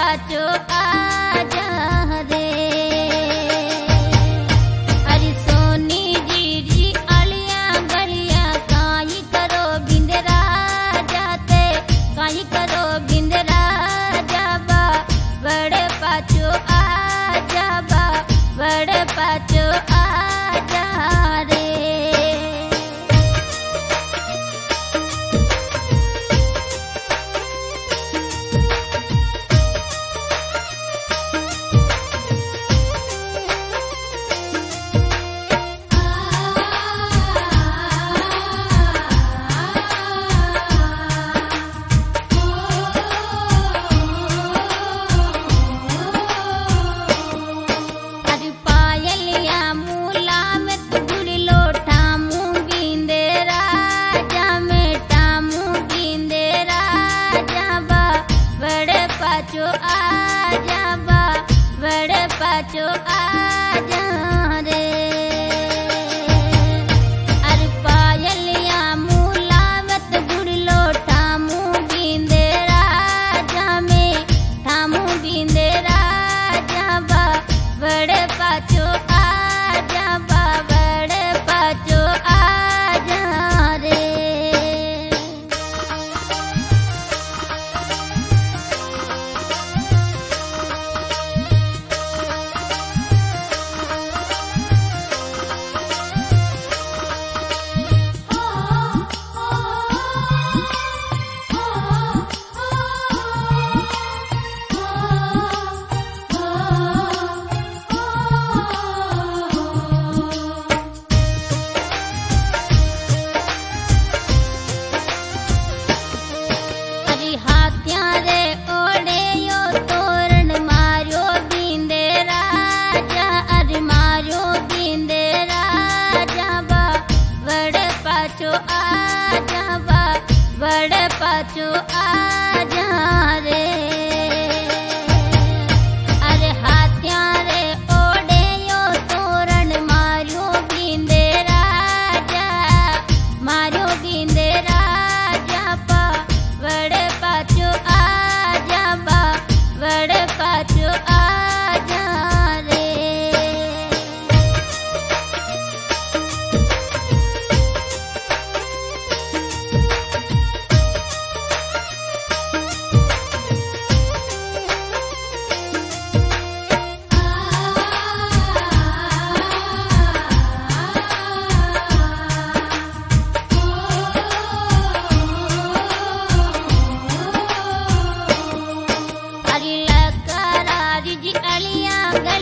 पाछो आजा रे। अरे सोनी जी अलिया गरिया काई करो बिंदरा जाते काई करो बिंदरा जाबा बड़े पाछो आजा बा बड़े पाछो आजा रे। पाछो आजा बा बड़े पाछो आजा रे। अरे पायलिया मुलावत गुड़लो ठामू बिंदे राजा में ठामू बिंदे राजा बा बड़े पाछो आजा बा बड़े पाछो आजा रे। बड़े पाछो आजा रे। अरे हाथिया रे ओडे यो तोरण मारो बिंदे राजा मारो बिंदे राजा पा बड़े पाछो आजा बा बड़े पाछो आजा रे। अलिया